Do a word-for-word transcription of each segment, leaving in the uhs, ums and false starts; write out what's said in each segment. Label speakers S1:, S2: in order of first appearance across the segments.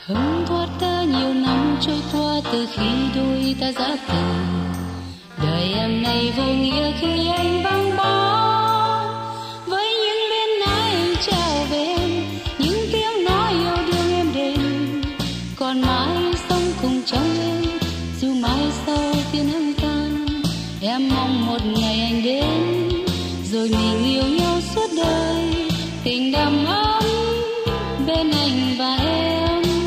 S1: Thấm thoát đã nhiều năm trôi qua từ khi đôi ta giã từ. Đời em này vô nghĩa khi anh vắng bóng. Với những luyến ái anh trao về em, những tiếng nói yêu đương em đêm. Còn mãi sống cùng trong em, dù mãi sau tiếng hăng tan. Em mong một ngày anh đến, rồi mình yêu nhau suốt đời. Tình đầm ấm bên anh và em.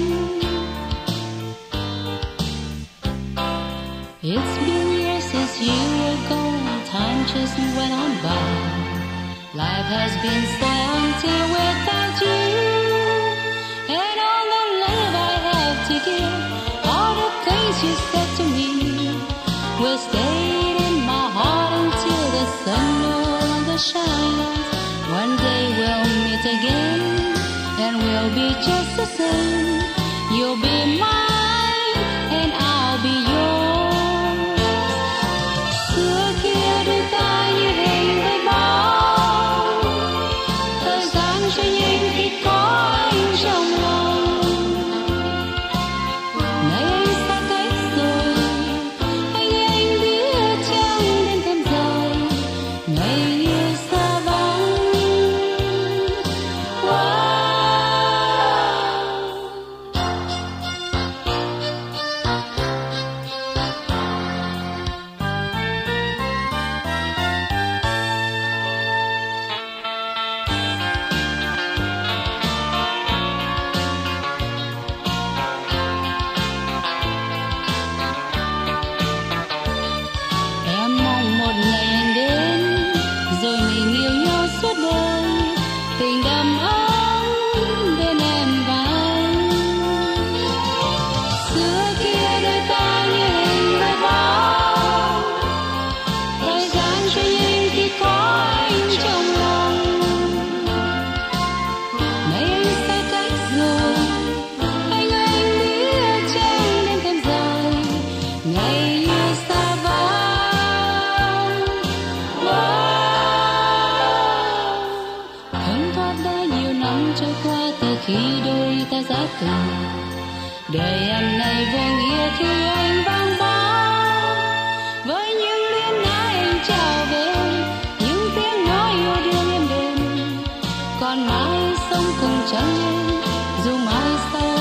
S1: It's been years since you were gone, time just went on by. Life has been so empty without you, and all the love I have to give, all the things you said to me, will stay in my heart until the sun no longer shines. One day we'll meet again, and we'll be just the same. You'll be mine, and I'll be yours. Đời em này vô nghĩa khi anh vắng bóng. Với những luyến ái anh trao về em, những tiếng nói yêu đương em đêm. Còn mãi sống cùng trong em, dù mãi sau